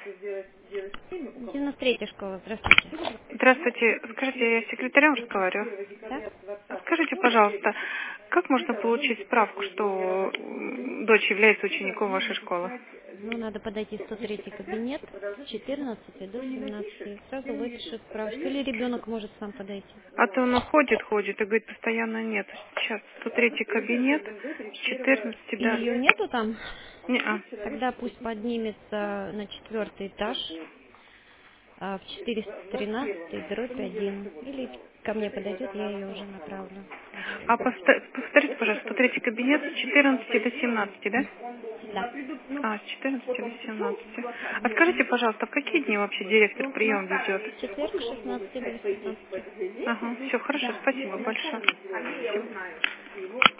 93-я школа, здравствуйте. Здравствуйте. Скажите, я с секретарем разговариваю. Да? Скажите, пожалуйста, как можно получить справку, что дочь является учеником вашей школы? Ну, надо подойти в 103-й кабинет с 14 до 17. Сразу выпишет справочку. Или ребенок может сам подойти. А то она ходит и говорит, постоянно нет. Сейчас 103-й кабинет с 14, И да. ее нету там? Не-а. Тогда пусть поднимется на 4-й этаж в 413 дробь 1. Или ко мне подойдет, я ее уже направлю. А повторите, пожалуйста, 103-й кабинет с 14 до 17, да? Да. А, с 14 до 17. А скажите, пожалуйста, в какие дни вообще директор прием ведет? Четверг с 16 до 18. Ага, все, хорошо, спасибо большое. Спасибо.